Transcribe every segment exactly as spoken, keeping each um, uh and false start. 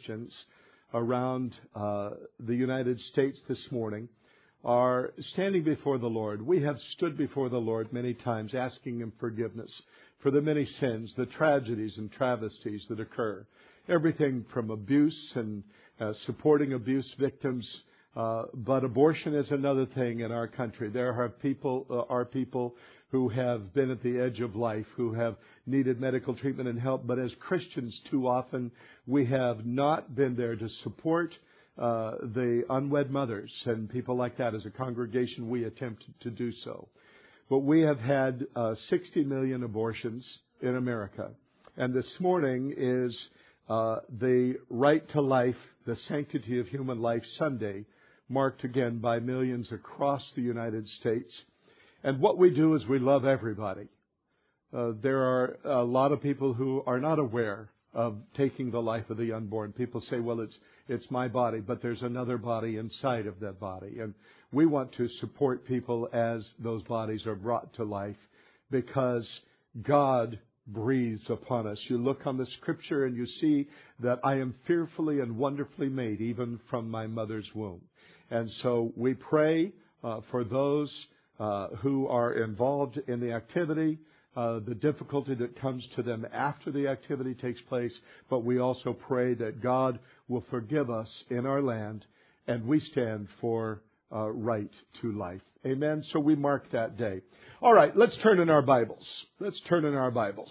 Christians around uh, the United States this morning are standing before the Lord. We have stood before the Lord many times asking Him forgiveness for the many sins, the tragedies and travesties that occur. Everything from abuse and uh, supporting abuse victims, uh, but abortion is another thing in our country. There are people, uh, are people who have been at the edge of life, who have needed medical treatment and help, but as Christians too often we have not been there to support uh, the unwed mothers and people like that. As a congregation, we attempted to do so. But we have had uh, sixty million abortions in America. And this morning is uh, the Right to Life, the Sanctity of Human Life Sunday, marked again by millions across the United States. And what we do is we love everybody. Uh, there are a lot of people who are not aware of taking the life of the unborn. People say, well, it's it's my body, but there's another body inside of that body. And we want to support people as those bodies are brought to life because God breathes upon us. You look on the Scripture and you see that I am fearfully and wonderfully made, even from my mother's womb. And so we pray uh, for those uh, who are involved in the activity, Uh, the difficulty that comes to them after the activity takes place, but we also pray that God will forgive us in our land, and we stand for uh, right to life. Amen? So we mark that day. All right, let's turn in our Bibles. Let's turn in our Bibles.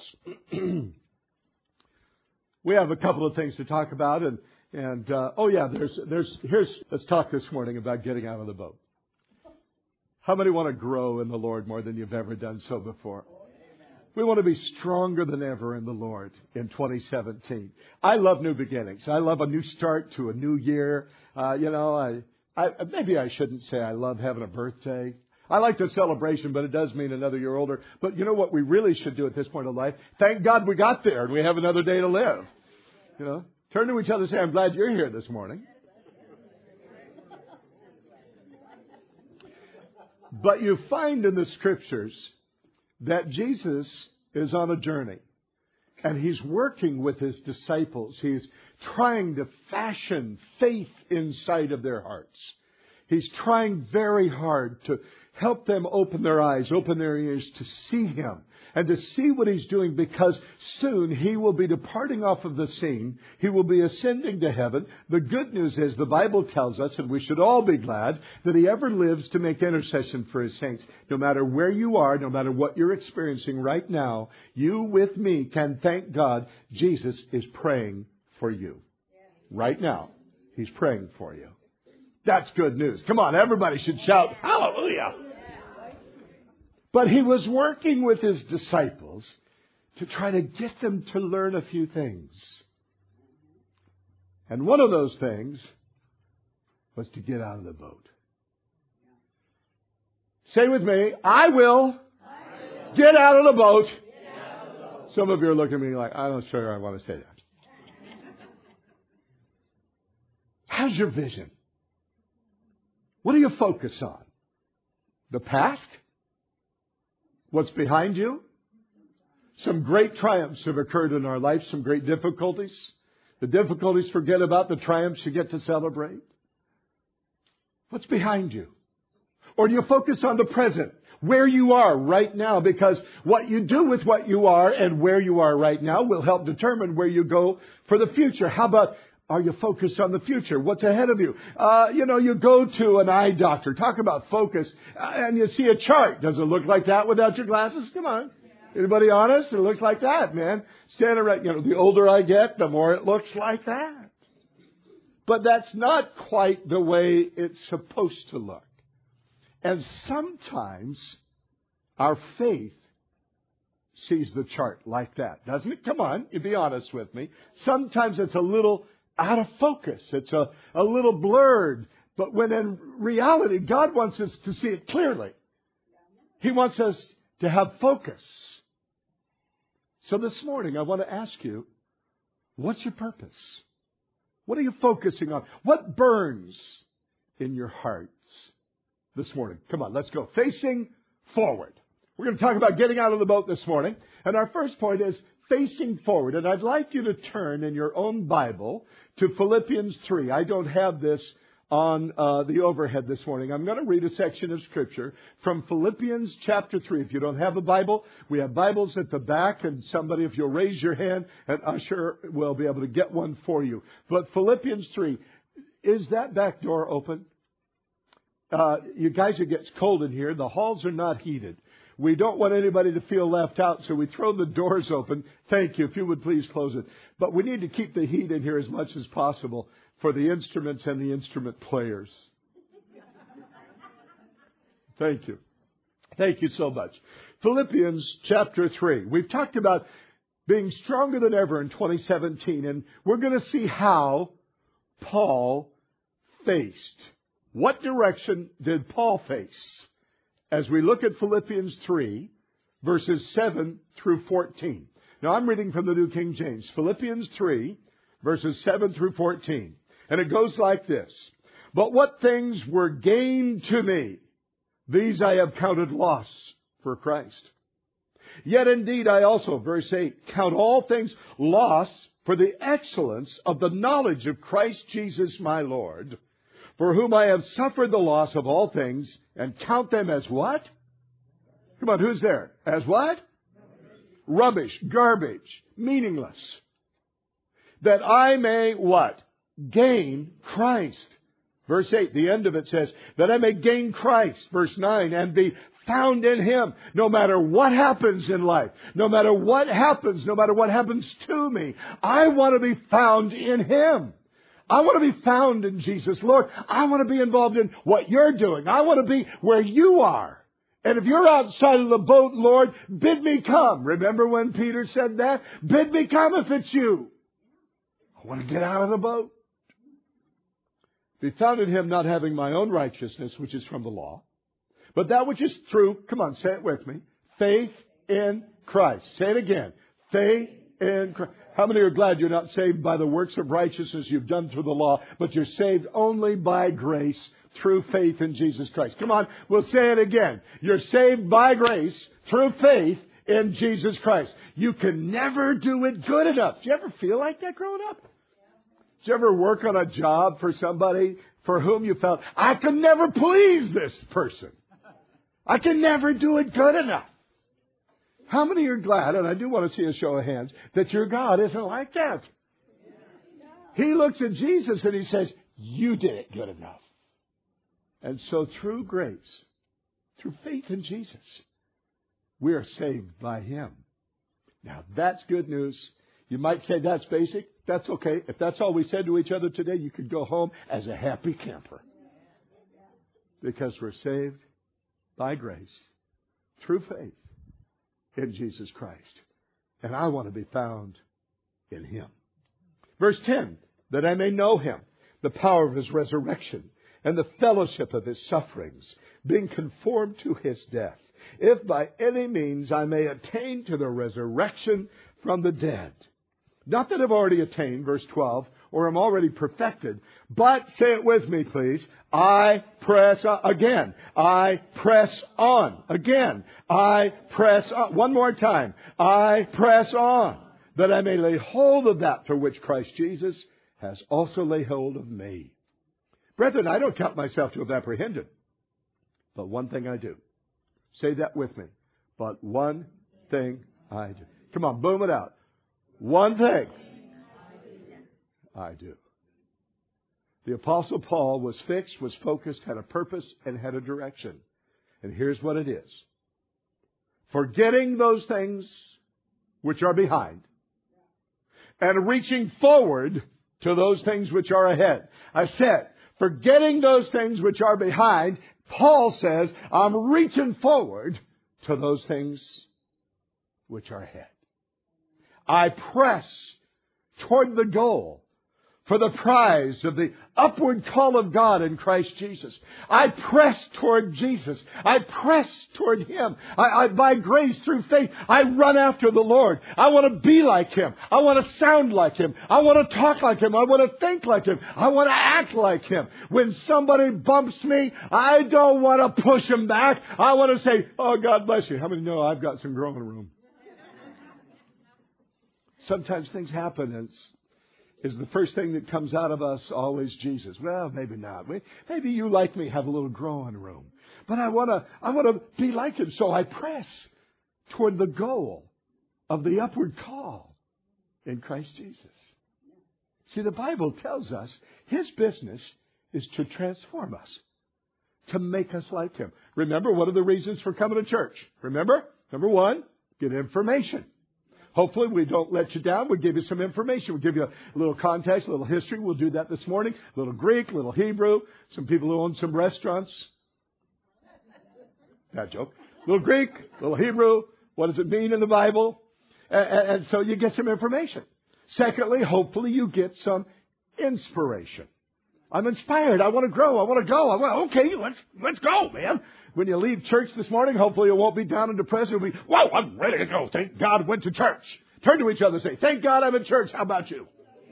We have a couple of things to talk about, and and uh, oh yeah, there's there's here's let's talk this morning about getting out of the boat. How many want to grow in the Lord more than you've ever done so before? We want to be stronger than ever in the Lord in twenty seventeen. I love new beginnings. I love a new start to a new year. Uh, you know, I, I maybe I shouldn't say I love having a birthday. I like the celebration, but it does mean another year older. But you know what we really should do at this point in life? Thank God we got there and we have another day to live. You know, turn to each other and say, I'm glad you're here this morning. But you find in the Scriptures that Jesus is on a journey and He's working with His disciples. He's trying to fashion faith inside of their hearts. He's trying very hard to help them open their eyes, open their ears to see Him and to see what He's doing, because soon He will be departing off of the scene. He will be ascending to heaven. The good news is the Bible tells us, and we should all be glad, that He ever lives to make intercession for His saints. No matter where you are, no matter what you're experiencing right now, you with me can thank God Jesus is praying for you. Right now, He's praying for you. That's good news. Come on, everybody should shout, hallelujah. But He was working with His disciples to try to get them to learn a few things. And one of those things was to get out of the boat. Say with me, I will, I will. Get out of the boat. Out of the boat. Some of you are looking at me like, I'm not sure I want to say that. How's your vision? What do you focus on? The past? What's behind you? Some great triumphs have occurred in our life, some great difficulties. The difficulties forget about, the triumphs you get to celebrate. What's behind you? Or do you focus on the present, where you are right now? Because what you do with what you are and where you are right now will help determine where you go for the future. How about, are you focused on the future? What's ahead of you? Uh, you know, you go to an eye doctor. Talk about focus. Uh, and you see a chart. Does it look like that without your glasses? Come on. Anybody honest? It looks like that, man. Standing right, you know, the older I get, the more it looks like that. But that's not quite the way it's supposed to look. And sometimes our faith sees the chart like that, doesn't it? Come on, you be honest with me. Sometimes it's a little out of focus. It's a, a little blurred. But when in reality, God wants us to see it clearly. He wants us to have focus. So this morning, I want to ask you, what's your purpose? What are you focusing on? What burns in your hearts this morning? Come on, let's go. Facing forward. We're going to talk about getting out of the boat this morning. And our first point is facing forward. And I'd like you to turn in your own Bible to Philippians three. I don't have this on uh, the overhead this morning. I'm going to read a section of Scripture from Philippians chapter three. If you don't have a Bible, we have Bibles at the back, and somebody, if you'll raise your hand, an usher will be able to get one for you. But Philippians three, is that back door open? Uh, you guys, it gets cold in here. The halls are not heated. We don't want anybody to feel left out, so we throw the doors open. Thank you. If you would please close it. But we need to keep the heat in here as much as possible for the instruments and the instrument players. Thank you. Thank you so much. Philippians chapter three. We've talked about being stronger than ever in twenty seventeen, and we're going to see how Paul faced. What direction did Paul face? As we look at Philippians three, verses seven through fourteen. Now, I'm reading from the New King James. Philippians three, verses seven through fourteen. And it goes like this. But what things were gained to me, these I have counted loss for Christ. Yet indeed I also, verse eight, count all things loss for the excellence of the knowledge of Christ Jesus my Lord, for whom I have suffered the loss of all things, and count them as what? Come on, who's there? As what? Rubbish, garbage, meaningless. That I may what? Gain Christ. Verse eight, the end of it says, that I may gain Christ. Verse nine, and be found in Him. No matter what happens in life, no matter what happens, no matter what happens to me, I want to be found in Him. I want to be found in Jesus. Lord, I want to be involved in what you're doing. I want to be where you are. And if you're outside of the boat, Lord, bid me come. Remember when Peter said that? Bid me come if it's you. I want to get out of the boat. Be found in Him, not having my own righteousness, which is from the law, but that which is true. Come on, say it with me. Faith in Christ. Say it again. Faith in Christ. How many are glad you're not saved by the works of righteousness you've done through the law, but you're saved only by grace through faith in Jesus Christ? Come on, we'll say it again. You're saved by grace through faith in Jesus Christ. You can never do it good enough. Do you ever feel like that growing up? Did you ever work on a job for somebody for whom you felt, I can never please this person. I can never do it good enough. How many are glad, and I do want to see a show of hands, that your God isn't like that? He looks at Jesus and He says, you did it good enough. And so through grace, through faith in Jesus, we are saved by Him. Now that's good news. You might say that's basic. That's okay. If that's all we said to each other today, you could go home as a happy camper. Because we're saved by grace through faith in Jesus Christ. And I want to be found in Him. Verse ten, that I may know Him, the power of His resurrection, and the fellowship of His sufferings, being conformed to His death, if by any means I may attain to the resurrection from the dead. Not that I've already attained, verse twelve, or I'm already perfected, but, say it with me please, I press on. Again, I press on. Again, I press on. One more time. I press on, that I may lay hold of that for which Christ Jesus has also laid hold of me. Brethren, I don't count myself to have apprehended, but one thing I do. Say that with me. But one thing I do. Come on, boom it out. One thing I do. The Apostle Paul was fixed, was focused, had a purpose, and had a direction. And here's what it is. Forgetting those things which are behind and reaching forward to those things which are ahead. I said, forgetting those things which are behind, Paul says, I'm reaching forward to those things which are ahead. I press toward the goal for the prize of the upward call of God in Christ Jesus. I press toward Jesus. I press toward Him. I, I, by grace, through faith, I run after the Lord. I want to be like Him. I want to sound like Him. I want to talk like Him. I want to think like Him. I want to act like Him. When somebody bumps me, I don't want to push him back. I want to say, oh, God bless you. How many know I've got some growing room? Sometimes things happen and is the first thing that comes out of us always Jesus? Well, maybe not. Maybe you, like me, have a little growing room. But I want to I want to be like Him, so I press toward the goal of the upward call in Christ Jesus. See, the Bible tells us His business is to transform us, to make us like Him. Remember, what are the reasons for coming to church? Remember? Number one, get information. Hopefully we don't let you down. We'll give you some information. We'll give you a little context, a little history. We'll do that this morning. A little Greek, a little Hebrew. Some people who own some restaurants. Bad joke. A little Greek, a little Hebrew. What does it mean in the Bible? And, and so you get some information. Secondly, hopefully you get some inspiration. I'm inspired. I want to grow. I want to go. I want. Okay, let's let's go, man. When you leave church this morning, hopefully you won't be down and depressed. You'll be, whoa, I'm ready to go. Thank God I went to church. Turn to each other and say, thank God I'm in church. How about you?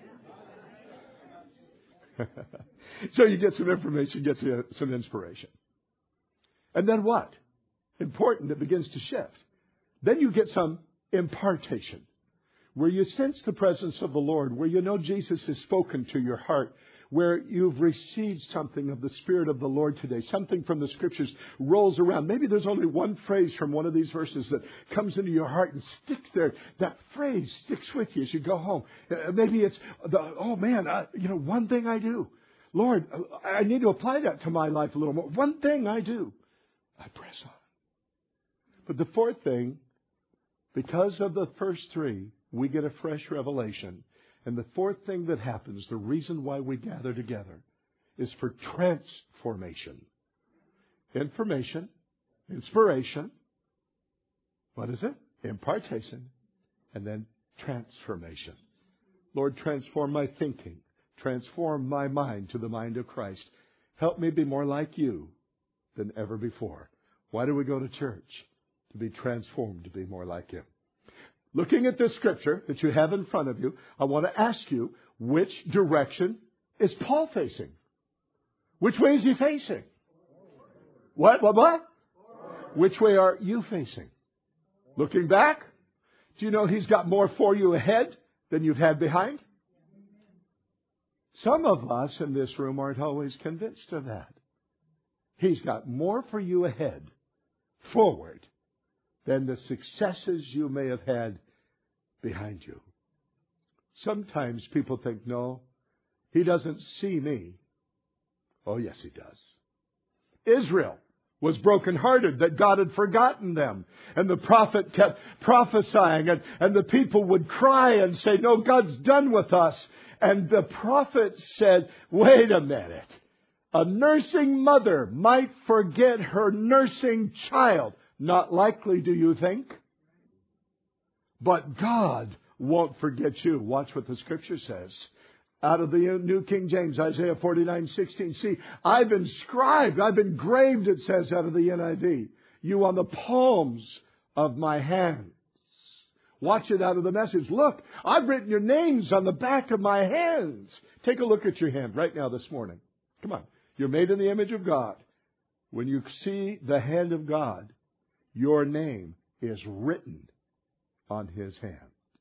So you get some information, get some inspiration. And then what? Important, it begins to shift. Then you get some impartation, where you sense the presence of the Lord, where you know Jesus has spoken to your heart, where you've received something of the Spirit of the Lord today. Something from the Scriptures rolls around. Maybe there's only one phrase from one of these verses that comes into your heart and sticks there. That phrase sticks with you as you go home. Uh, maybe it's, the, oh man, uh, you know, one thing I do. Lord, I need to apply that to my life a little more. One thing I do. I press on. But the fourth thing, because of the first three, we get a fresh revelation. And the fourth thing that happens, the reason why we gather together, is for transformation. Information, inspiration, what is it? Impartation, and then transformation. Lord, transform my thinking. Transform my mind to the mind of Christ. Help me be more like you than ever before. Why do we go to church? To be transformed, to be more like Him. Looking at this scripture that you have in front of you, I want to ask you, which direction is Paul facing? Which way is he facing? What? What? What? Which way are you facing? Looking back? Do you know He's got more for you ahead than you've had behind? Some of us in this room aren't always convinced of that. He's got more for you ahead, forward, than the successes you may have had behind you. Sometimes people think, no, He doesn't see me. Oh, yes, He does. Israel was brokenhearted that God had forgotten them. And the prophet kept prophesying, and, and the people would cry and say, no, God's done with us. And the prophet said, wait a minute. A nursing mother might forget her nursing child. Not likely, do you think? But God won't forget you. Watch what the Scripture says. Out of the New King James, Isaiah forty-nine sixteen. See, I've inscribed, I've engraved, it says out of the N I V, you on the palms of my hands. Watch it out of the Message. Look, I've written your names on the back of my hands. Take a look at your hand right now this morning. Come on. You're made in the image of God. When you see the hand of God, your name is written on His hand.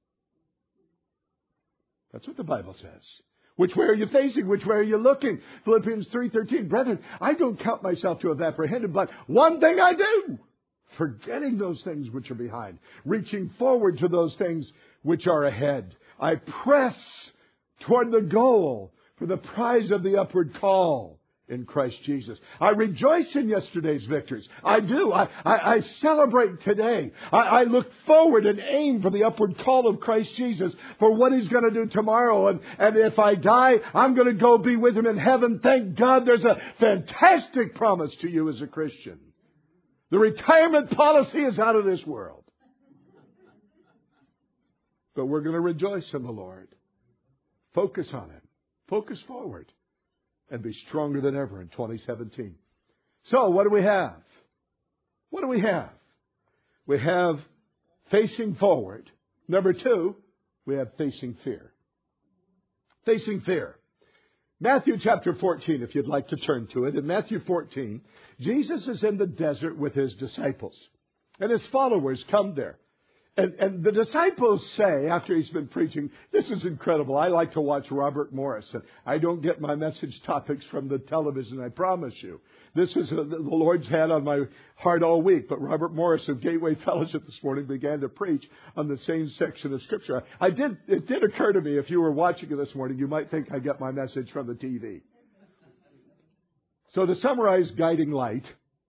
That's what the Bible says. Which way are you facing? Which way are you looking? Philippians three thirteen. Brethren, I don't count myself to have apprehended, but one thing I do, forgetting those things which are behind, reaching forward to those things which are ahead. I press toward the goal for the prize of the upward call in Christ Jesus. I rejoice in yesterday's victories. I do. I, I, I celebrate today. I, I look forward and aim for the upward call of Christ Jesus for what He's going to do tomorrow. And, and if I die, I'm going to go be with Him in heaven. Thank God there's a fantastic promise to you as a Christian. The retirement policy is out of this world. But we're going to rejoice in the Lord. Focus on Him. Focus forward. And be stronger than ever in twenty seventeen. So, what do we have? What do we have? We have facing forward. Number two, we have facing fear. Facing fear. Matthew chapter fourteen, if you'd like to turn to it. In Matthew fourteen, Jesus is in the desert with His disciples. And His followers come there. And, and the disciples say, after he's been preaching, this is incredible. I like to watch Robert Morris. And I don't get my message topics from the television, I promise you. This is a, the Lord's had on my heart all week. But Robert Morris of Gateway Fellowship this morning began to preach on the same section of Scripture. I did. It did occur to me, if you were watching it this morning, you might think I get my message from the T V. So to summarize Guiding Light,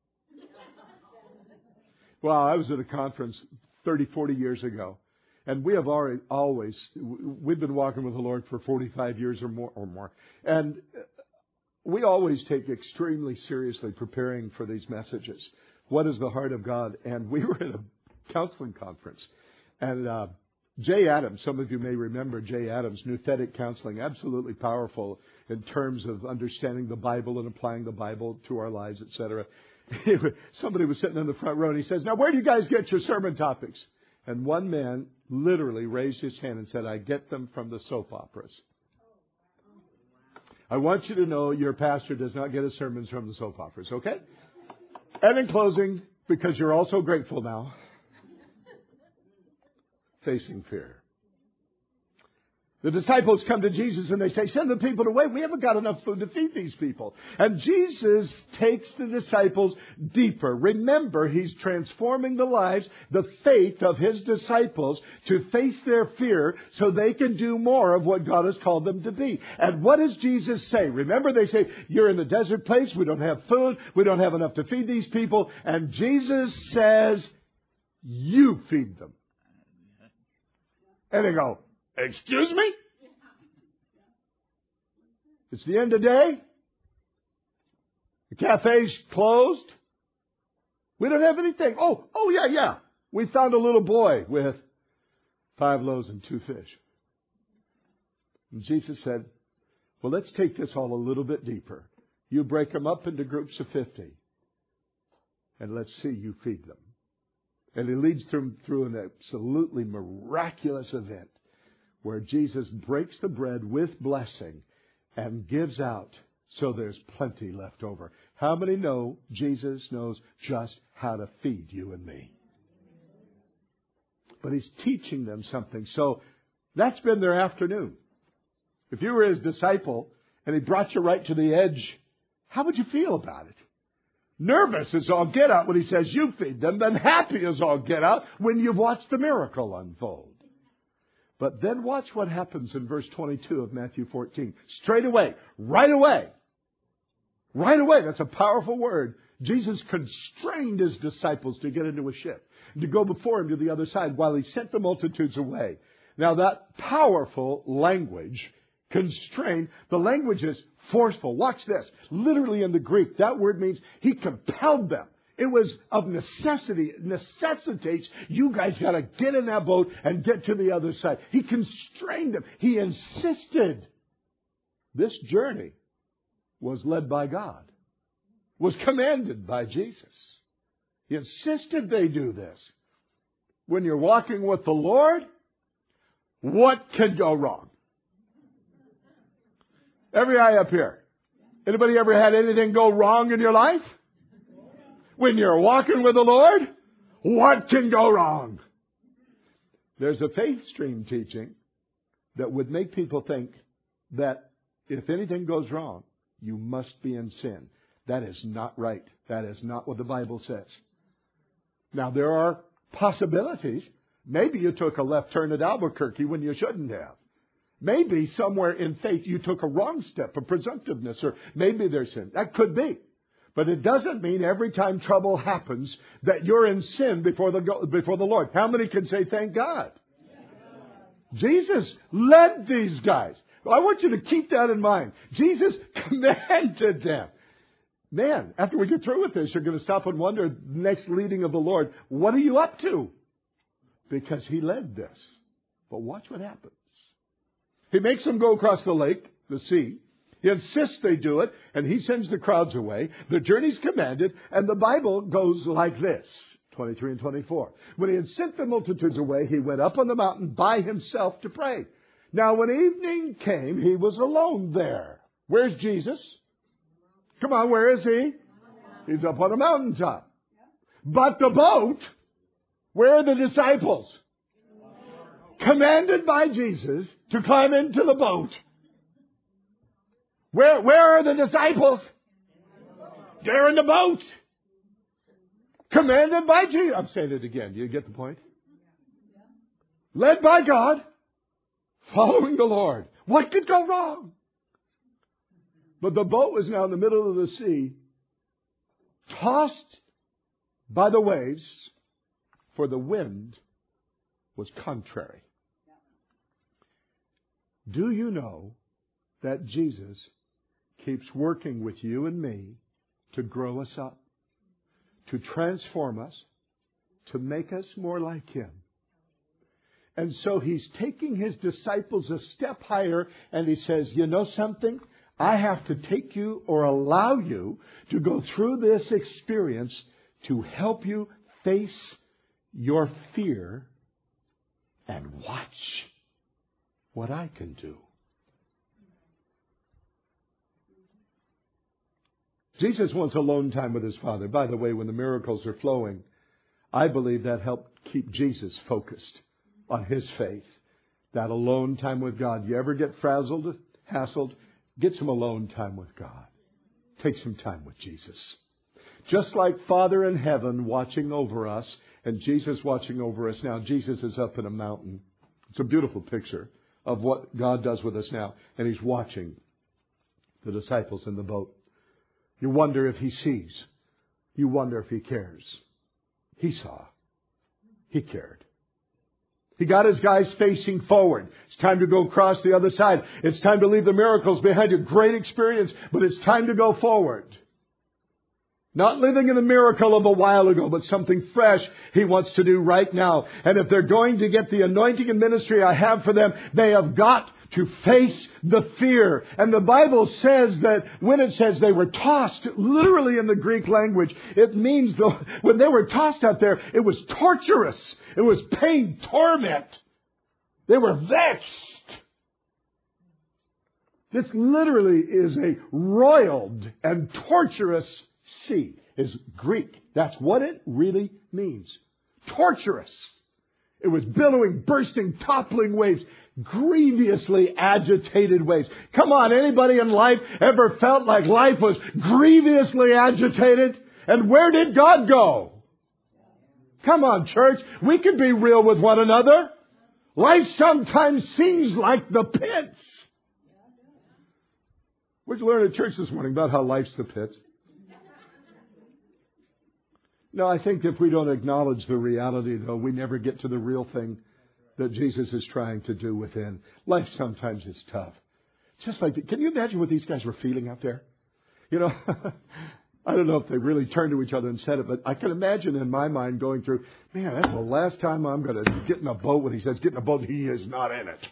well, I was at a conference thirty, forty years ago. And we have already, always, we've been walking with the Lord for forty-five years or more, or more. And we always take extremely seriously preparing for these messages. What is the heart of God? And we were at a counseling conference. And uh, Jay Adams, some of you may remember Jay Adams, Nouthetic Counseling, absolutely powerful in terms of understanding the Bible and applying the Bible to our lives, et cetera. Somebody was sitting in the front row and he says, now where do you guys get your sermon topics? And one man literally raised his hand and said, I get them from the soap operas. I want you to know your pastor does not get his sermons from the soap operas, okay? And in closing, because you're all so grateful now, facing fear. The disciples come to Jesus and they say, send the people away. We haven't got enough food to feed these people. And Jesus takes the disciples deeper. Remember, He's transforming the lives, the faith of His disciples to face their fear so they can do more of what God has called them to be. And what does Jesus say? Remember, they say, you're in a desert place. We don't have food. We don't have enough to feed these people. And Jesus says, you feed them. And they go, excuse me? It's the end of the day. The cafe's closed. We don't have anything. Oh, oh yeah, yeah. We found a little boy with five loaves and two fish. And Jesus said, well, let's take this all a little bit deeper. You break them up into groups of fifty. And let's see you feed them. And He leads them through an absolutely miraculous event, where Jesus breaks the bread with blessing and gives out so there's plenty left over. How many know Jesus knows just how to feed you and me? But He's teaching them something. So that's been their afternoon. If you were His disciple and He brought you right to the edge, how would you feel about it? Nervous as all get out when He says you feed them, then happy as all get out when you've watched the miracle unfold. But then watch what happens in verse twenty-two of Matthew fourteen. Straight away, right away, right away. That's a powerful word. Jesus constrained His disciples to get into a ship, to go before Him to the other side while He sent the multitudes away. Now that powerful language, constrained, the language is forceful. Watch this. Literally in the Greek, that word means He compelled them. It was of necessity, necessitates, you guys got to get in that boat and get to the other side. He constrained them. He insisted. This journey was led by God, was commanded by Jesus. He insisted they do this. When you're walking with the Lord, what can go wrong? Every eye up here. Anybody ever had anything go wrong in your life? When you're walking with the Lord, what can go wrong? There's a faith stream teaching that would make people think that if anything goes wrong, you must be in sin. That is not right. That is not what the Bible says. Now, there are possibilities. Maybe you took a left turn at Albuquerque when you shouldn't have. Maybe somewhere in faith you took a wrong step, a presumptiveness, or maybe there's sin. That could be. But it doesn't mean every time trouble happens that you're in sin before the before the Lord. How many can say thank God? Yeah. Jesus led these guys. I want you to keep that in mind. Jesus commanded them. Man, after we get through with this, you're going to stop and wonder, next leading of the Lord, what are you up to? Because He led this. But watch what happens. He makes them go across the lake, the sea. He insists they do it, and He sends the crowds away. The journey's commanded, and the Bible goes like this, twenty-three and twenty-four. When He had sent the multitudes away, He went up on the mountain by Himself to pray. Now, when evening came, He was alone there. Where's Jesus? Come on, where is He? He's up on a mountaintop. But the boat, where are the disciples? commanded by Jesus to climb into the boat. Where, where are the disciples? They're in the boat. Commanded by Jesus. I'm saying it again. Do you get the point? Led by God, following the Lord. What could go wrong? But the boat was now in the middle of the sea, tossed by the waves, for the wind was contrary. Do you know that Jesus keeps working with you and me to grow us up, to transform us, to make us more like Him? And so He's taking His disciples a step higher, and He says, you know something? I have to take you or allow you to go through this experience to help you face your fear and watch what I can do. Jesus wants alone time with His Father. By the way, when the miracles are flowing, I believe that helped keep Jesus focused on His faith. That alone time with God. You ever get frazzled, hassled? Get some alone time with God. Take some time with Jesus. Just like Father in heaven watching over us and Jesus watching over us now. Jesus is up in a mountain. It's a beautiful picture of what God does with us now. And He's watching the disciples in the boat. You wonder if He sees. You wonder if He cares. He saw. He cared. He got His guys facing forward. It's time to go across the other side. It's time to leave the miracles behind you. Great experience, but it's time to go forward. Not living in the miracle of a while ago, but something fresh He wants to do right now. And if they're going to get the anointing and ministry I have for them, they have got to face the fear. And the Bible says that when it says they were tossed, literally in the Greek language, it means the, when they were tossed out there, it was torturous. It was pain, torment. They were vexed. This literally is a roiled and torturous sea. Is Greek. That's what it really means. Torturous. It was billowing, bursting, toppling waves. Grievously agitated waves. Come on, anybody in life ever felt like life was grievously agitated? And where did God go? Come on, church. We can be real with one another. Life sometimes seems like the pits. What'd you learn at church this morning about how life's the pits? No, I think if we don't acknowledge the reality, though, we never get to the real thing that Jesus is trying to do within. Life sometimes is tough. Just like, can you imagine what these guys were feeling out there? You know, I don't know if they really turned to each other and said it, but I can imagine in my mind going through, man, that's the last time I'm going to get in a boat. When He says get in a boat, He is not in it.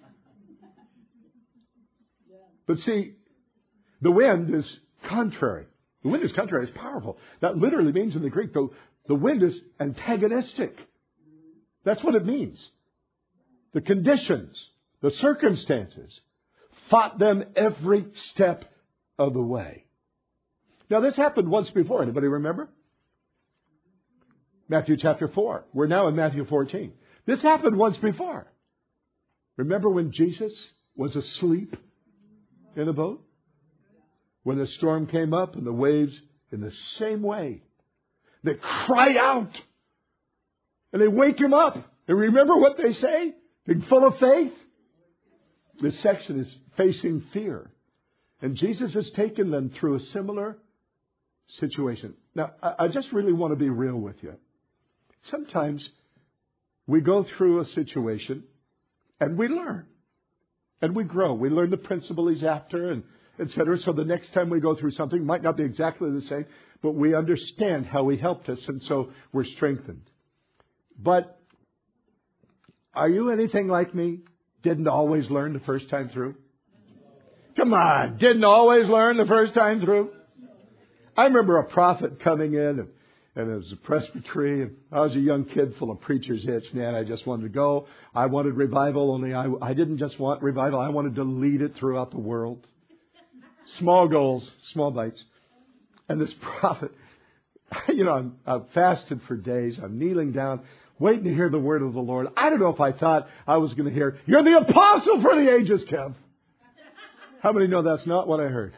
But see, the wind is contrary. The wind is contrary. It's powerful. That literally means in the Greek, though, the wind is antagonistic. That's what it means. The conditions, the circumstances, fought them every step of the way. Now, this happened once before. Anybody remember? Matthew chapter four. We're now in Matthew fourteen. This happened once before. Remember when Jesus was asleep in a boat? When the storm came up and the waves, in the same way, they cry out and they wake Him up. And remember what they say? Being full of faith. This section is facing fear. And Jesus has taken them through a similar situation. Now, I just really want to be real with you. Sometimes we go through a situation and we learn. And we grow. We learn the principle He's after and et cetera. So the next time we go through something, might not be exactly the same, but we understand how He helped us, and so we're strengthened. But are you anything like me? Didn't always learn the first time through? Come on, didn't always learn the first time through? I remember a prophet coming in, and, and it was a presbytery, and I was a young kid full of preacher's hits. Man, I just wanted to go. I wanted revival, only I, I didn't just want revival. I wanted to lead it throughout the world. Small goals, small bites. And this prophet, you know, I'm, I've fasted for days. I'm kneeling down, waiting to hear the word of the Lord. I don't know if I thought I was going to hear, "You're the apostle for the ages, Kev." How many know that's not what I heard?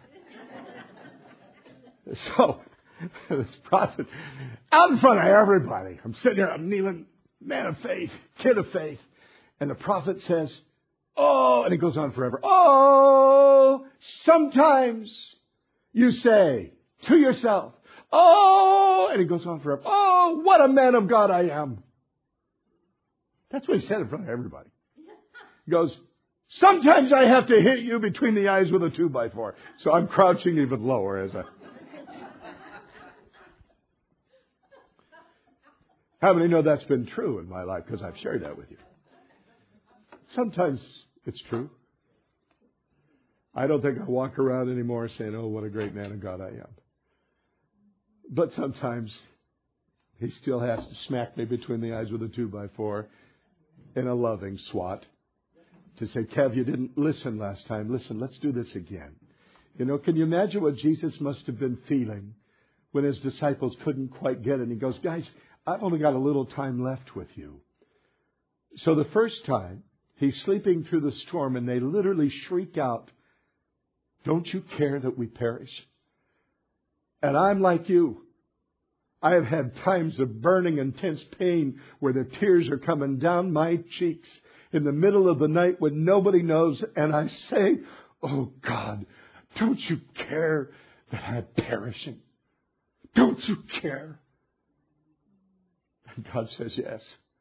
So, this prophet, out in front of everybody, I'm sitting here, I'm kneeling, man of faith, kid of faith. And the prophet says, "Oh," and it goes on forever. "Oh, sometimes you say to yourself, 'Oh,'" and it goes on forever. "Oh, what a man of God I am." That's what he said in front of everybody. He goes, "Sometimes I have to hit you between the eyes with a two by four." So I'm crouching even lower as I... How many know that's been true in my life? Because I've shared that with you. Sometimes it's true. I don't think I walk around anymore saying, "Oh, what a great man of God I am." But sometimes he still has to smack me between the eyes with a two by four in a loving swat to say, "Kev, you didn't listen last time. Listen, let's do this again." You know, can you imagine what Jesus must have been feeling when his disciples couldn't quite get it? And he goes, "Guys, I've only got a little time left with you." So the first time, he's sleeping through the storm and they literally shriek out, "Don't you care that we perish?" And I'm like you. I have had times of burning, intense pain where the tears are coming down my cheeks in the middle of the night when nobody knows. And I say, "Oh God, don't you care that I'm perishing? Don't you care?" And God says, "Yes.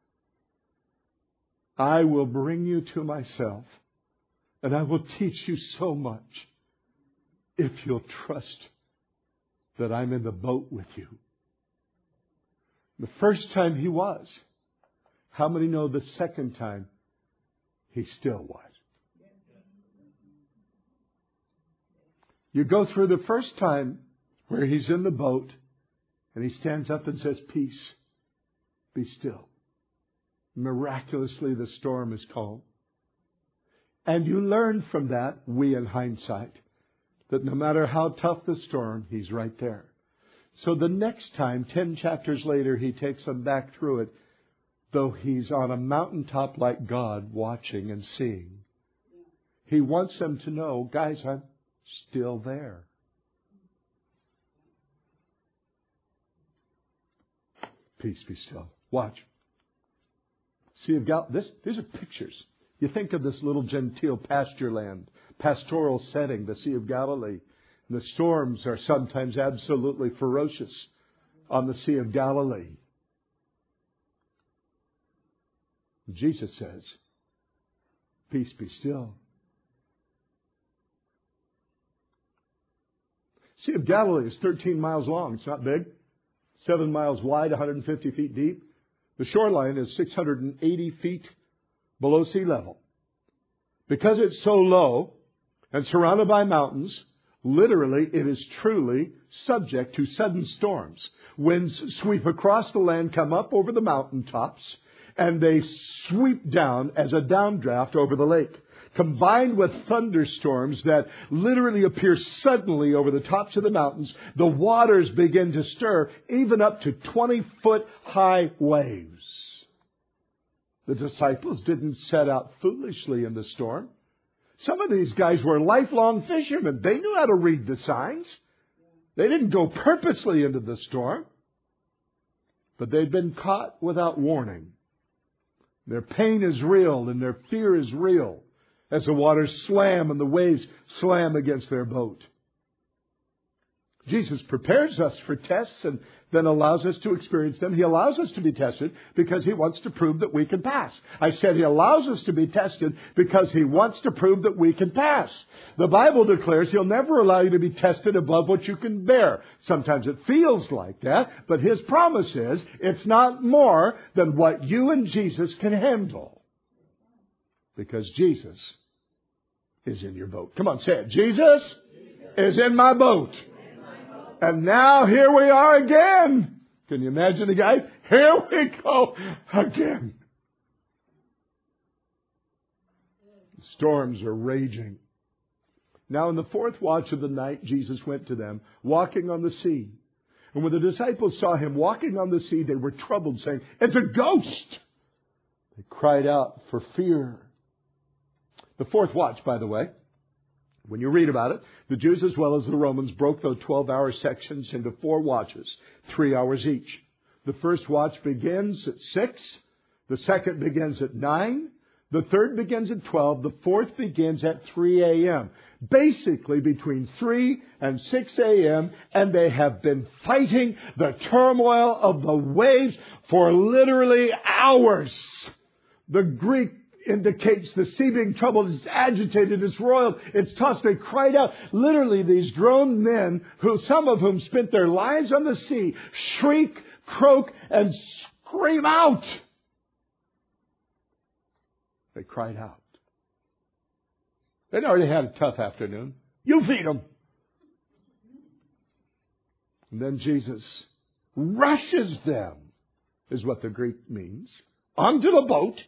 I will bring you to myself and I will teach you so much if you'll trust that I'm in the boat with you." The first time he was. How many know the second time he still was? You go through the first time where he's in the boat and he stands up and says, "Peace, be still." Miraculously, the storm is calm. And you learn from that, we in hindsight, that no matter how tough the storm, he's right there. So the next time, ten chapters later, he takes them back through it, though he's on a mountaintop like God, watching and seeing. He wants them to know, "Guys, I'm still there." Peace, be still. Watch. Sea of Gal- this, these are pictures. You think of this little genteel pasture land, pastoral setting, the Sea of Galilee. And the storms are sometimes absolutely ferocious on the Sea of Galilee. Jesus says, "Peace, be still." Sea of Galilee is thirteen miles long. It's not big. Seven miles wide, one hundred fifty feet deep. The shoreline is six hundred eighty feet below sea level. Because it's so low and surrounded by mountains, literally it is truly subject to sudden storms. Winds sweep across the land, come up over the mountaintops, and they sweep down as a downdraft over the lake. Combined with thunderstorms that literally appear suddenly over the tops of the mountains, the waters begin to stir, even up to twenty foot high waves. The disciples didn't set out foolishly in the storm. Some of these guys were lifelong fishermen. They knew how to read the signs. They didn't go purposely into the storm, but they'd been caught without warning. Their pain is real and their fear is real as the waters slam and the waves slam against their boat. Jesus prepares us for tests and then allows us to experience them. He allows us to be tested because He wants to prove that we can pass. I said He allows us to be tested because He wants to prove that we can pass. The Bible declares He'll never allow you to be tested above what you can bear. Sometimes it feels like that, but His promise is it's not more than what you and Jesus can handle. Because Jesus is in your boat. Come on, say it. Jesus, Jesus is in my boat. And now here we are again. Can you imagine the guys? Here we go again. The storms are raging. Now in the fourth watch of the night, Jesus went to them, walking on the sea. And when the disciples saw him walking on the sea, they were troubled, saying, "It's a ghost!" They cried out for fear. The fourth watch, by the way, when you read about it, the Jews as well as the Romans broke those twelve-hour sections into four watches, three hours each. The first watch begins at six. The second begins at nine. The third begins at twelve. The fourth begins at three a.m. Basically between three and six a.m. And they have been fighting the turmoil of the waves for literally hours. The Greek indicates the sea being troubled, it's agitated, it's roiled, it's tossed. They cried out. Literally, these grown men, who some of whom spent their lives on the sea, shriek, croak, and scream out. They cried out. They'd already had a tough afternoon. You feed them. And then Jesus rushes them, is what the Greek means, onto the boat.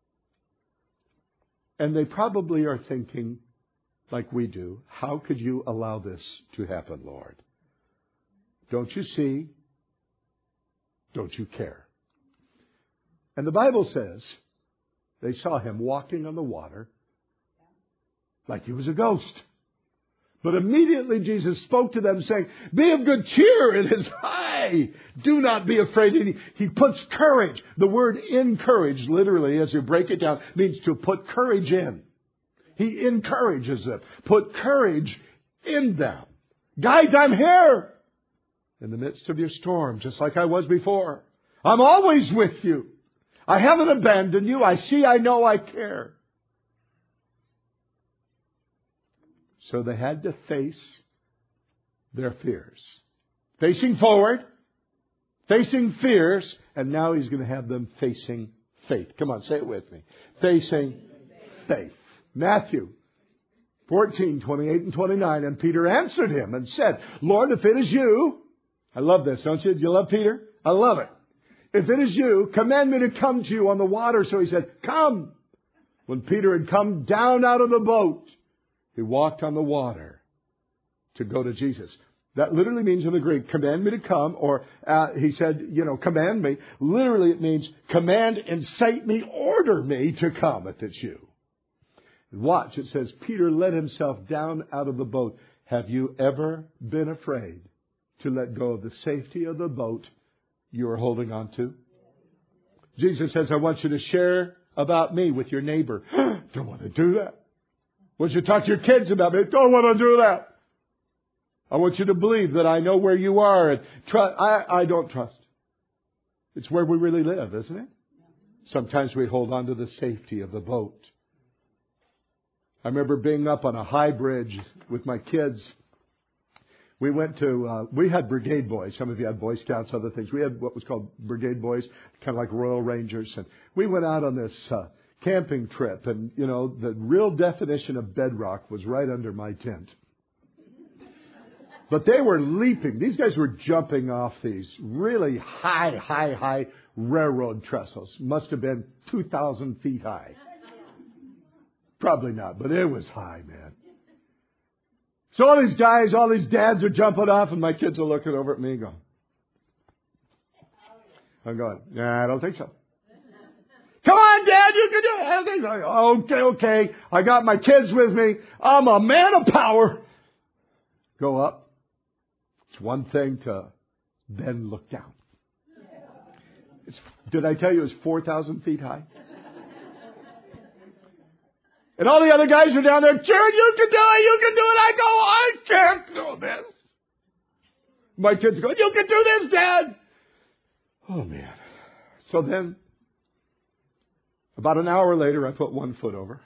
And they probably are thinking, like we do, how could you allow this to happen, Lord? Don't you see? Don't you care? And the Bible says they saw him walking on the water like he was a ghost. But immediately Jesus spoke to them saying, "Be of good cheer, it is I. Do not be afraid." And he, he puts courage. The word encourage, literally, as you break it down, means to put courage in. He encourages them. Put courage in them. Guys, I'm here in the midst of your storm, just like I was before. I'm always with you. I haven't abandoned you. I see, I know, I care. So they had to face their fears. Facing forward, facing fears, and now he's going to have them facing faith. Come on, say it with me. Facing faith. Matthew fourteen, twenty-eight and twenty-nine. And Peter answered him and said, "Lord, if it is you," I love this, don't you? Do you love Peter? I love it. "If it is you, command me to come to you on the water." So he said, "Come." When Peter had come down out of the boat, he walked on the water to go to Jesus. That literally means in the Greek, command me to come, or uh, he said, you know, command me. Literally it means command, incite me, order me to come if it's you. And watch, it says, Peter let himself down out of the boat. Have you ever been afraid to let go of the safety of the boat you are holding on to? Jesus says, I want you to share about me with your neighbor. Don't want to do that. Want you to talk to your kids about me. Don't want to do that. I want you to believe that I know where you are. And tr- I, I don't trust. It's where we really live, isn't it? Sometimes we hold on to the safety of the boat. I remember being up on a high bridge with my kids. We went to, uh, we had brigade boys. Some of you had Boy Scouts, other things. We had what was called brigade boys, kind of like Royal Rangers. And we went out on this uh, camping trip. And, you know, the real definition of bedrock was right under my tent. But they were leaping. These guys were jumping off these really high, high, high railroad trestles. Must have been two thousand feet high. Probably not, but it was high, man. So all these guys, all these dads are jumping off, and my kids are looking over at me and going, I'm going, nah, I don't think so. Come on, Dad, you can do it. I don't think so. Okay, okay. I got my kids with me. I'm a man of power. Go up. It's one thing to then look down. It's, did I tell you it was four thousand feet high? And all the other guys are down there cheering, you can do it, you can do it. I go, I can't do this. My kids go, you can do this, Dad. Oh, man. So then, about an hour later, I put one foot over.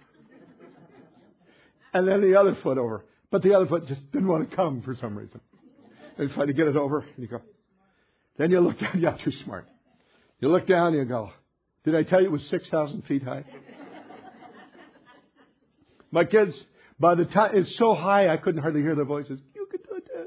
And then the other foot over. But the other foot just didn't want to come for some reason. And try to get it over. And you go. Then you look down. Yeah, too smart. You look down and you go, did I tell you it was six thousand feet high? My kids, by the time, it's so high I couldn't hardly hear their voices. You can do it, Dad.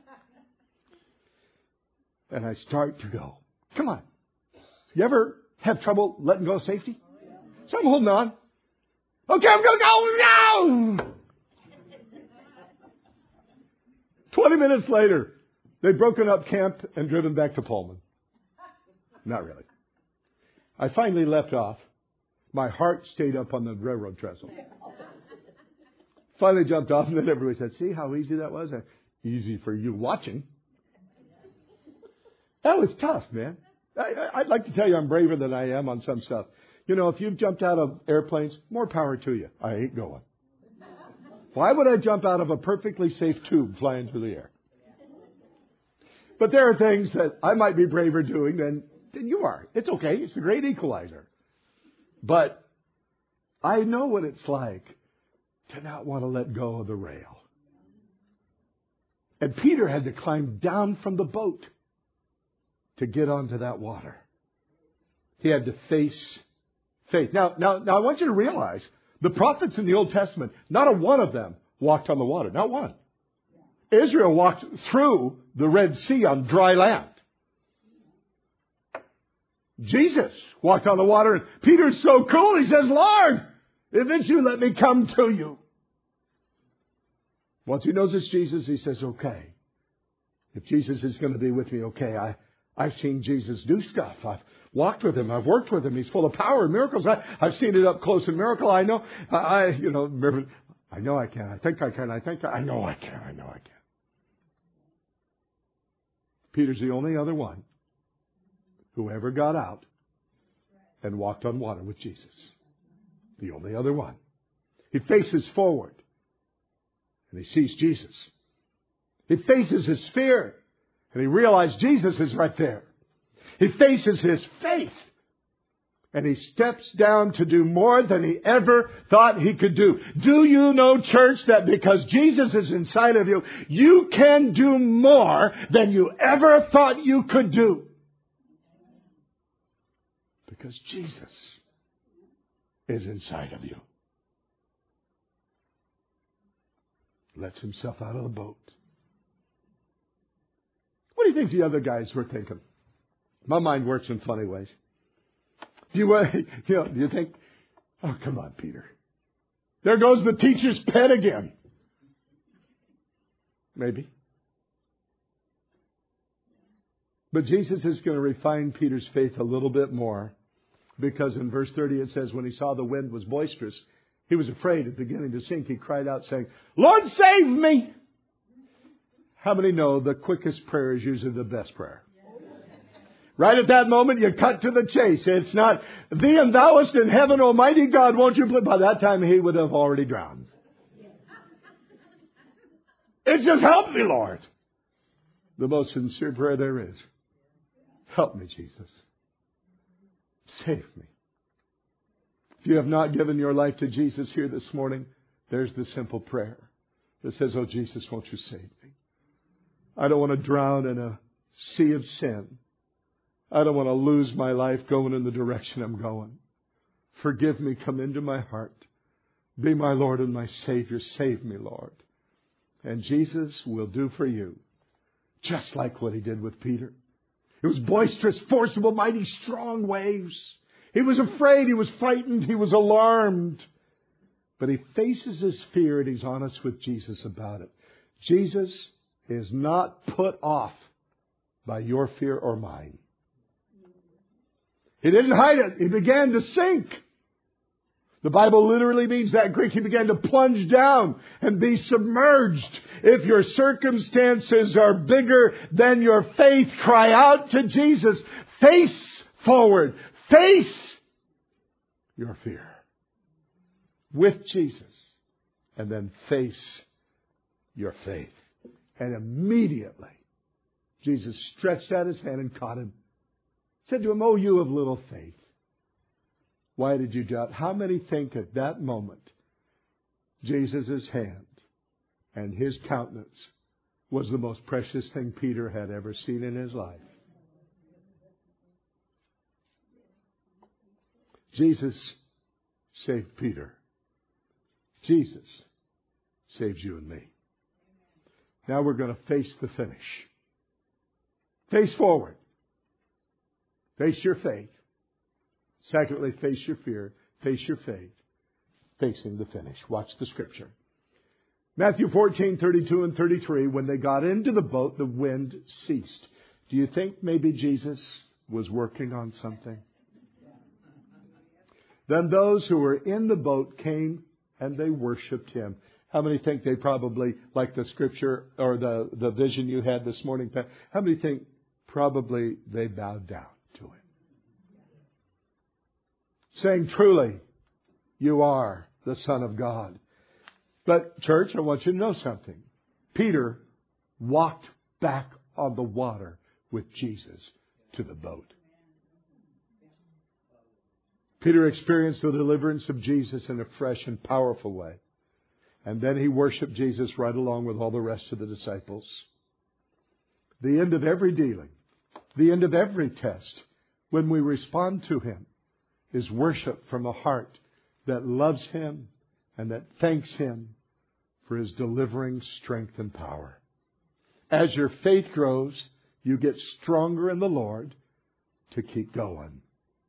And I start to go. Come on. You ever have trouble letting go of safety? So I'm holding on. Okay, I'm going to go now. Twenty minutes later, They'd broken up camp and driven back to Pullman. Not really. I finally left off. My heart stayed up on the railroad trestle. Finally jumped off, and then everybody said, see how easy that was? Easy for you watching. That was tough, man. I, I'd like to tell you I'm braver than I am on some stuff. You know, if you've jumped out of airplanes, more power to you. I ain't going. Why would I jump out of a perfectly safe tube flying through the air? But there are things that I might be braver doing than, than you are. It's okay. It's the great equalizer. But I know what it's like to not want to let go of the rail. And Peter had to climb down from the boat to get onto that water. He had to face faith. Now, now, now I want you to realize the prophets in the Old Testament, not a one of them walked on the water. Not one. Israel walked through the Red Sea on dry land. Jesus walked on the water, and Peter's so cool. He says, Lord, if it's you, let me come to you. Once he knows it's Jesus, he says, okay. If Jesus is going to be with me, okay. I, I've seen Jesus do stuff. I've walked with him. I've worked with him. He's full of power and miracles. I, I've seen it up close and miracle. I know, I, I, you know, remember, I know I can. I think I can. I think I, I know I can. I know I can. Peter's the only other one who ever got out and walked on water with Jesus. The only other one. He faces forward and he sees Jesus. He faces his fear and he realizes Jesus is right there. He faces his faith and he steps down to do more than he ever thought he could do. Do you know, church, that because Jesus is inside of you, you can do more than you ever thought you could do? Because Jesus is inside of you. Lets himself out of the boat. What do you think the other guys were thinking? My mind works in funny ways. Do you, uh, you know, do you think, oh, come on, Peter. There goes the teacher's pet again. Maybe. But Jesus is going to refine Peter's faith a little bit more. Because in verse thirty it says, when he saw the wind was boisterous, he was afraid and beginning to sink. He cried out saying, Lord, save me. How many know the quickest prayer is usually the best prayer? Right at that moment, you cut to the chase. It's not, thee and thouest in heaven, almighty God, won't you please? By that time, he would have already drowned. It's just, help me, Lord. The most sincere prayer there is. Help me, Jesus. Save me. If you have not given your life to Jesus here this morning, there's the simple prayer that says, oh, Jesus, won't you save me? I don't want to drown in a sea of sin. I don't want to lose my life going in the direction I'm going. Forgive me. Come into my heart. Be my Lord and my Savior. Save me, Lord. And Jesus will do for you just like what he did with Peter. It was boisterous, forcible, mighty, strong waves. He was afraid. He was frightened. He was alarmed. But he faces his fear and he's honest with Jesus about it. Jesus is not put off by your fear or mine. He didn't hide it. He began to sink. The Bible literally means that Greek. He began to plunge down and be submerged. If your circumstances are bigger than your faith, cry out to Jesus. Face forward. Face your fear with Jesus. And then face your faith. And immediately, Jesus stretched out his hand and caught him. Said to him, oh, you of little faith. Why did you doubt? How many think at that moment Jesus' hand and his countenance was the most precious thing Peter had ever seen in his life? Jesus saved Peter. Jesus saves you and me. Now we're going to face the finish. Face forward. Face your faith. Secondly, face your fear. Face your faith. Facing the finish. Watch the scripture. Matthew fourteen, thirty-two and thirty-three, when they got into the boat, the wind ceased. Do you think maybe Jesus was working on something? Then those who were in the boat came and they worshiped Him. How many think they probably, like the scripture or the, the vision you had this morning, Pat, how many think probably they bowed down to Him? Saying, truly, you are the Son of God. But church, I want you to know something. Peter walked back on the water with Jesus to the boat. Peter experienced the deliverance of Jesus in a fresh and powerful way. And then he worshiped Jesus right along with all the rest of the disciples. The end of every dealing, the end of every test, when we respond to Him, is worship from a heart that loves Him and that thanks Him for His delivering strength and power. As your faith grows, you get stronger in the Lord to keep going.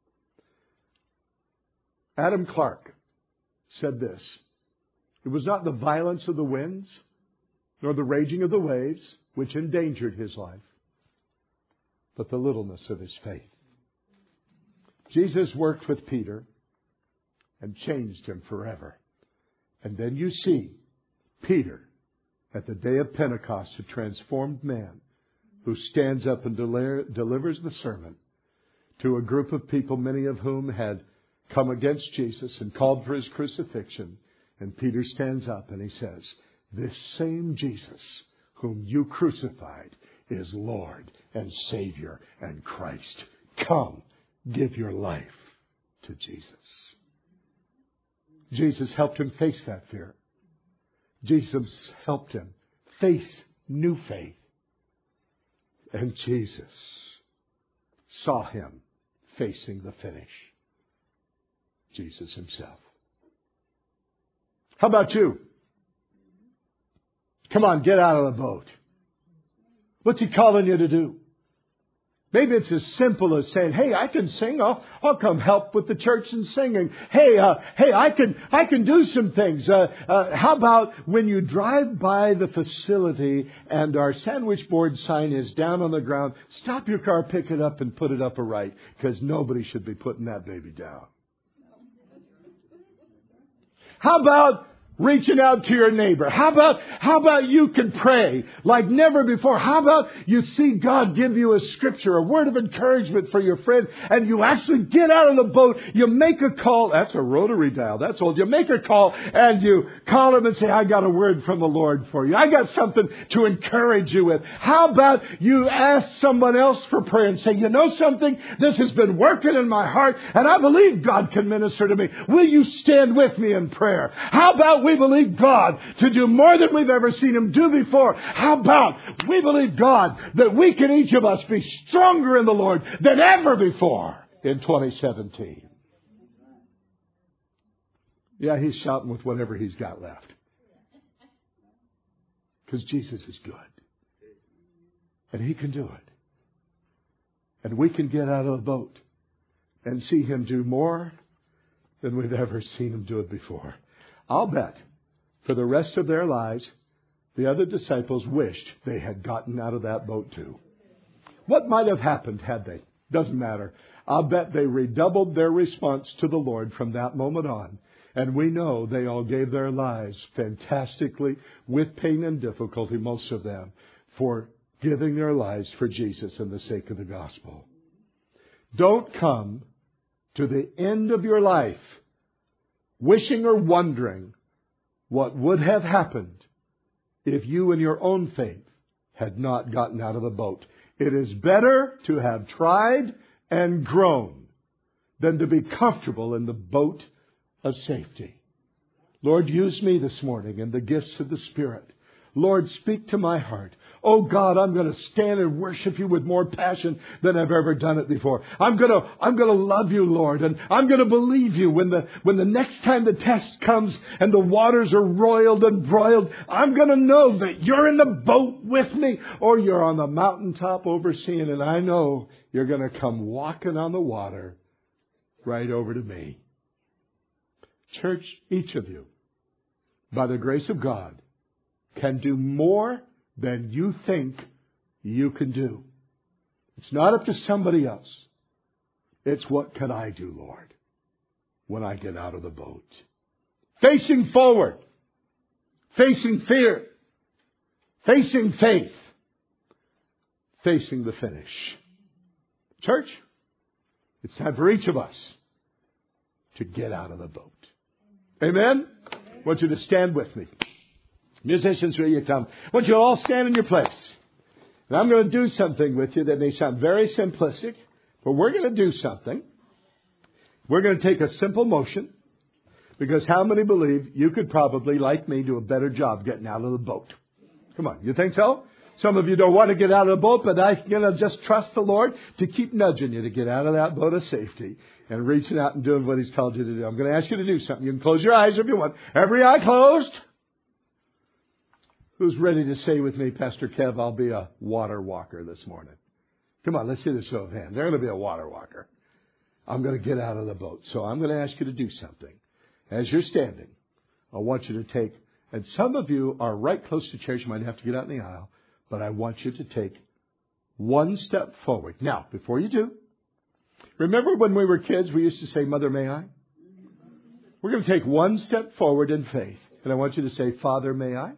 Adam Clark said this: it was not the violence of the winds, nor the raging of the waves, which endangered his life, but the littleness of his faith. Jesus worked with Peter and changed him forever. And then you see Peter, at the day of Pentecost, a transformed man who stands up and delivers the sermon to a group of people, many of whom had come against Jesus and called for His crucifixion. And Peter stands up and he says, this same Jesus whom you crucified is Lord and Savior and Christ. Come, give your life to Jesus. Jesus helped him face that fear. Jesus helped him face new faith. And Jesus saw him facing the finish. Jesus Himself. How about you? Come on, get out of the boat. What's He calling you to do? Maybe it's as simple as saying, hey, I can sing. I'll, I'll come help with the church in singing. Hey, uh, hey, I can, I can do some things. Uh, uh, how about when you drive by the facility and our sandwich board sign is down on the ground, stop your car, pick it up and put it up a right, because nobody should be putting that baby down. How about reaching out to your neighbor? How about, how about you can pray like never before? How about you see God give you a scripture, a word of encouragement for your friend, and you actually get out of the boat, you make a call. That's a rotary dial. That's old. You make a call and you call him and say, I got a word from the Lord for you. I got something to encourage you with. How about you ask someone else for prayer and say, you know something? This has been working in my heart and I believe God can minister to me. Will you stand with me in prayer? How about we believe God to do more than we've ever seen Him do before? How about we believe God that we can each of us be stronger in the Lord than ever before in twenty seventeen? Yeah, he's shouting with whatever he's got left. Because Jesus is good. And He can do it. And we can get out of the boat and see Him do more than we've ever seen Him do it before. I'll bet for the rest of their lives, the other disciples wished they had gotten out of that boat too. What might have happened had they? Doesn't matter. I'll bet they redoubled their response to the Lord from that moment on. And we know they all gave their lives fantastically, with pain and difficulty, most of them, for giving their lives for Jesus and the sake of the gospel. Don't come to the end of your life wishing or wondering what would have happened if you in your own faith had not gotten out of the boat. It is better to have tried and grown than to be comfortable in the boat of safety. Lord, use me this morning in the gifts of the Spirit. Lord, speak to my heart. Oh God, I'm going to stand and worship You with more passion than I've ever done it before. I'm going to, I'm going to love You, Lord, and I'm going to believe You when the, when the next time the test comes and the waters are roiled and broiled. I'm going to know that You're in the boat with me, or You're on the mountaintop overseeing, and I know You're going to come walking on the water right over to me. Church, each of you, by the grace of God, can do more than you think you can do. It's not up to somebody else. It's what can I do, Lord, when I get out of the boat. Facing forward. Facing fear. Facing faith. Facing the finish. Church, it's time for each of us to get out of the boat. Amen? I want you to stand with me. Musicians, will you come? I want you to all stand in your place. And I'm going to do something with you that may sound very simplistic, but we're going to do something. We're going to take a simple motion, because how many believe you could probably, like me, do a better job getting out of the boat? Come on, you think so? Some of you don't want to get out of the boat, but I'm going to just trust the Lord to keep nudging you to get out of that boat of safety and reaching out and doing what He's called you to do. I'm going to ask you to do something. You can close your eyes if you want. Every eye closed. Who's ready to say with me, Pastor Kev, I'll be a water walker this morning? Come on, let's see the show of hands. They're going to be a water walker. I'm going to get out of the boat. So I'm going to ask you to do something. As you're standing, I want you to take, and some of you are right close to chairs. You might have to get out in the aisle. But I want you to take one step forward. Now, before you do, remember when we were kids, we used to say, Mother, may I? We're going to take one step forward in faith. And I want you to say, Father, may I?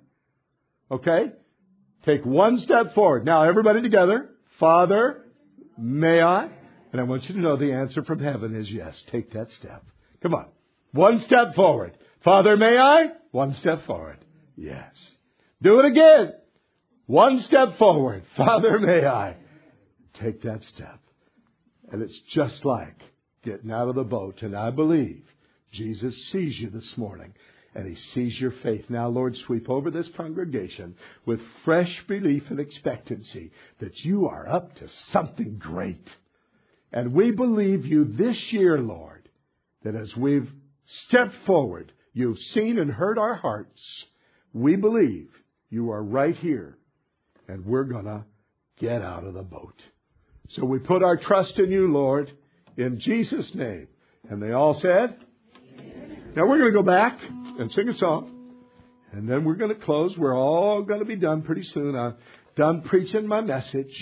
Okay? Take one step forward. Now, everybody together. Father, may I? And I want you to know the answer from heaven is yes. Take that step. Come on. One step forward. Father, may I? One step forward. Yes. Do it again. One step forward. Father, may I? Take that step. And it's just like getting out of the boat. And I believe Jesus sees you this morning. And He sees your faith. Now, Lord, sweep over this congregation with fresh belief and expectancy that you are up to something great. And we believe you this year, Lord, that as we've stepped forward, you've seen and heard our hearts. We believe you are right here. And we're going to get out of the boat. So we put our trust in you, Lord, in Jesus' name. And they all said? Amen. Now we're going to go back and sing a song. And then we're going to close. We're all going to be done pretty soon. I'm done preaching my message.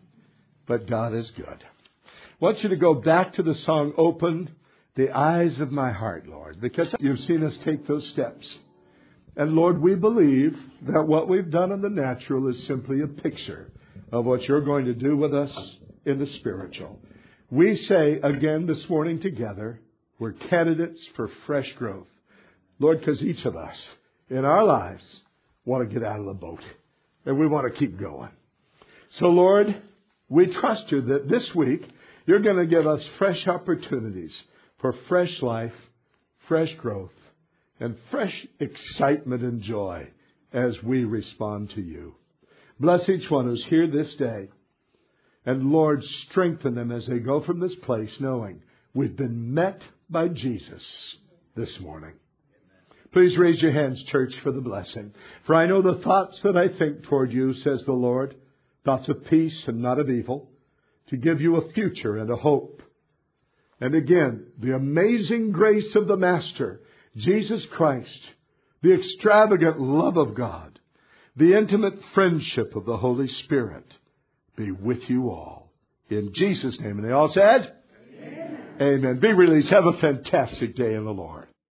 But God is good. I want you to go back to the song, Open the Eyes of My Heart, Lord. Because you've seen us take those steps. And Lord, we believe that what we've done in the natural is simply a picture of what you're going to do with us in the spiritual. We say again this morning together, we're candidates for fresh growth. Lord, because each of us in our lives want to get out of the boat. And we want to keep going. So Lord, we trust you that this week you're going to give us fresh opportunities for fresh life, fresh growth, and fresh excitement and joy as we respond to you. Bless each one who's here this day. And Lord, strengthen them as they go from this place knowing we've been met by Jesus this morning. Please raise your hands, church, for the blessing. For I know the thoughts that I think toward you, says the Lord, thoughts of peace and not of evil, to give you a future and a hope. And again, the amazing grace of the Master, Jesus Christ, the extravagant love of God, the intimate friendship of the Holy Spirit be with you all. In Jesus' name. And they all said? Amen. Amen. Be released. Have a fantastic day in the Lord.